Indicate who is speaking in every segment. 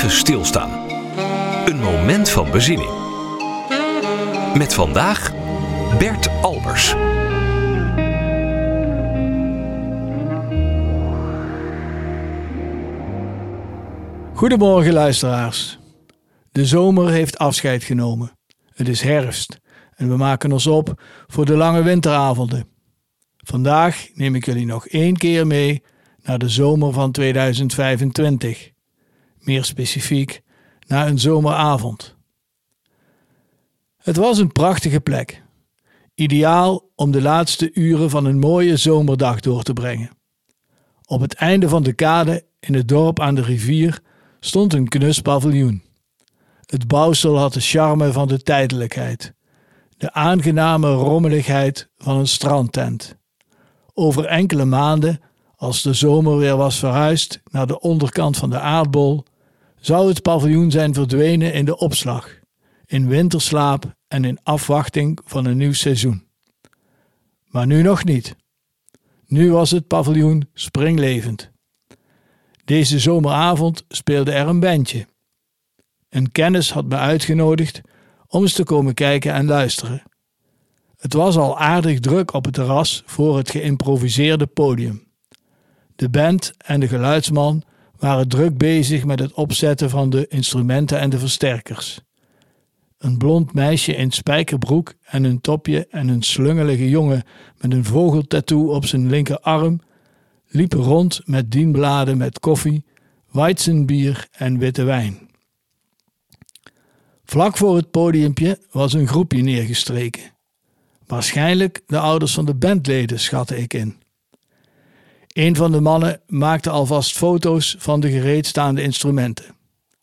Speaker 1: even stilstaan. Een moment van bezinning. Met vandaag Bert Albers.
Speaker 2: Goedemorgen luisteraars. De zomer heeft afscheid genomen. Het is herfst en we maken ons op voor de lange winteravonden. Vandaag neem ik jullie nog 1 keer mee naar de zomer van 2025. Meer specifiek, naar een zomeravond. Het was een prachtige plek. Ideaal om de laatste uren van een mooie zomerdag door te brengen. Op het einde van de kade in het dorp aan de rivier stond een knus paviljoen. Het bouwsel had de charme van de tijdelijkheid. De aangename rommeligheid van een strandtent. Over enkele maanden, als de zomer weer was verhuisd naar de onderkant van de aardbol, zou het paviljoen zijn verdwenen in de opslag, in winterslaap en in afwachting van een nieuw seizoen. Maar nu nog niet. Nu was het paviljoen springlevend. Deze zomeravond speelde er een bandje. Een kennis had me uitgenodigd om eens te komen kijken en luisteren. Het was al aardig druk op het terras voor het geïmproviseerde podium. De band en de geluidsman waren druk bezig met het opzetten van de instrumenten en de versterkers. Een blond meisje in spijkerbroek en een topje en een slungelige jongen met een vogeltattoo op zijn linkerarm liepen rond met dienbladen met koffie, weizenbier en witte wijn. Vlak voor het podiumpje was een groepje neergestreken. Waarschijnlijk de ouders van de bandleden, schatte ik in. Een van de mannen maakte alvast foto's van de gereedstaande instrumenten.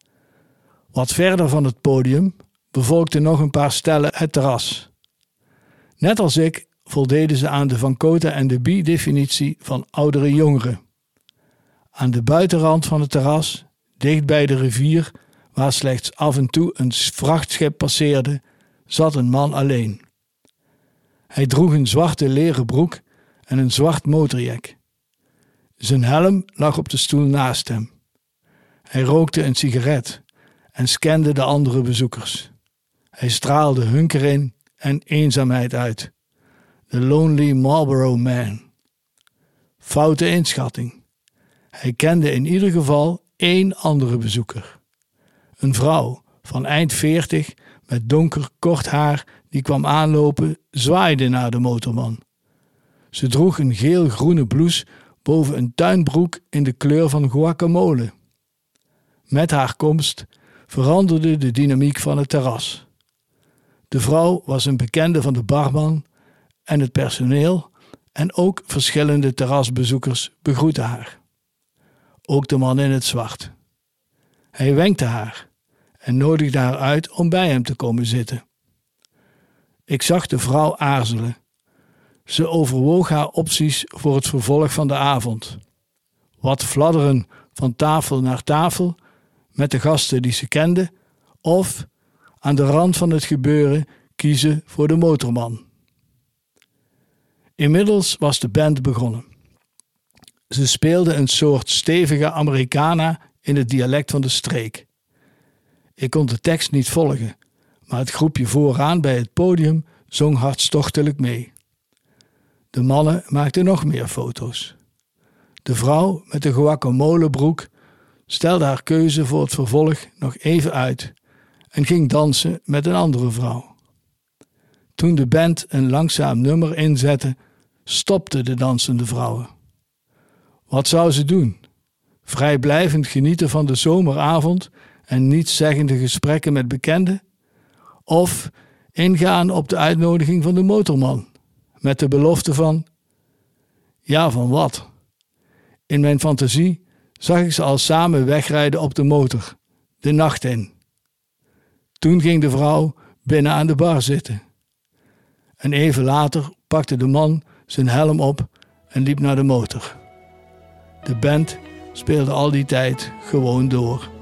Speaker 2: Wat verder van het podium bevolkten nog een paar stellen het terras. Net als ik voldeden ze aan de Van Cote en de Bie-definitie van oudere jongeren. Aan de buitenrand van het terras, dicht bij de rivier, waar slechts af en toe een vrachtschip passeerde, zat een man alleen. Hij droeg een zwarte leren broek en een zwart motorjack. Zijn helm lag op de stoel naast hem. Hij rookte een sigaret en scande de andere bezoekers. Hij straalde hunkerin en eenzaamheid uit. The Lonely Marlboro Man. Foute inschatting. Hij kende in ieder geval 1 andere bezoeker. Een vrouw van eind 40 met donker kort haar die kwam aanlopen, zwaaide naar de motorman. Ze droeg een geel-groene blouse boven een tuinbroek in de kleur van guacamole. Met haar komst veranderde de dynamiek van het terras. De vrouw was een bekende van de barman en het personeel en ook verschillende terrasbezoekers begroetten haar. Ook de man in het zwart. Hij wenkte haar en nodigde haar uit om bij hem te komen zitten. Ik zag de vrouw aarzelen. Ze overwoog haar opties voor het vervolg van de avond. Wat fladderen van tafel naar tafel met de gasten die ze kende, of aan de rand van het gebeuren kiezen voor de motorman. Inmiddels was de band begonnen. Ze speelden een soort stevige Americana in het dialect van de streek. Ik kon de tekst niet volgen, maar het groepje vooraan bij het podium zong hartstochtelijk mee. De mannen maakten nog meer foto's. De vrouw met de guacamolebroek stelde haar keuze voor het vervolg nog even uit en ging dansen met een andere vrouw. Toen de band een langzaam nummer inzette, stopten de dansende vrouwen. Wat zou ze doen? Vrijblijvend genieten van de zomeravond en nietszeggende gesprekken met bekenden? Of ingaan op de uitnodiging van de motorman, met de belofte van... Ja, van wat? In mijn fantasie zag ik ze al samen wegrijden op de motor, de nacht in. Toen ging de vrouw binnen aan de bar zitten. En even later pakte de man zijn helm op en liep naar de motor. De band speelde al die tijd gewoon door.